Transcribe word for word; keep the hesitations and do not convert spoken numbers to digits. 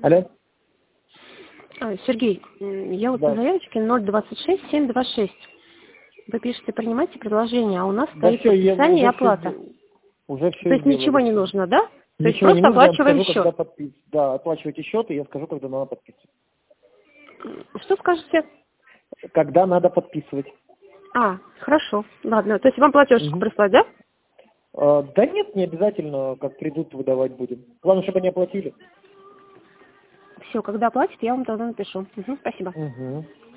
Алло? А, Сергей, я вот Да. по заявочке ноль двадцать шесть семь двадцать шесть. Вы пишете, принимайте предложение, а у нас Да стоит все, я подписание и уже оплата. все, уже все То есть ничего сделали. не нужно, да? То есть Ничего не просто нужно, я вам оплачиваем скажу, когда счет. подпис... Да, оплачивайте счет, и я скажу, когда надо подписывать. Что скажете? Когда надо подписывать. А, хорошо. Ладно. То есть вам платежку Угу. прислать, да? А, да нет, не обязательно, как придут, выдавать будем. Главное, чтобы они оплатили. Все, когда оплатит, я вам тогда напишу. Угу, спасибо. Угу.